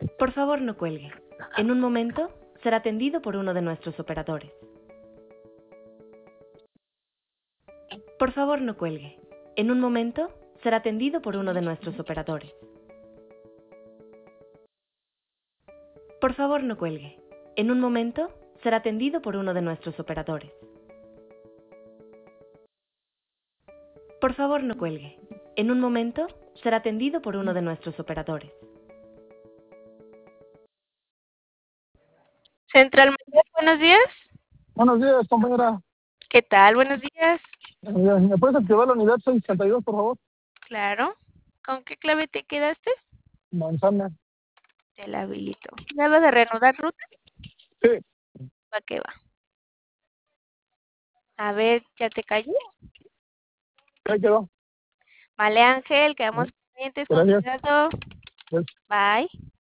Por favor, no cuelgue. En un momento será atendido por uno de nuestros operadores. Por favor, no cuelgue. En un momento será atendido por uno de nuestros operadores. Por favor, no cuelgue. En un momento será atendido por uno de nuestros operadores. Por favor, no cuelgue. En un momento será atendido por uno de nuestros operadores. Central Mayor, buenos días. Buenos días, compañera. ¿Qué tal? Buenos días. ¿Me puedes activar la unidad 662, por favor? Claro. ¿Con qué clave te quedaste? Manzana. Te la habilito. ¿Ya vas a reanudar ruta? Sí. ¿Para qué va? A ver, ¿ya te cayó? Ahí quedó. Vale, Ángel, quedamos pendientes con Gracias. cuidado. Pues. Bye.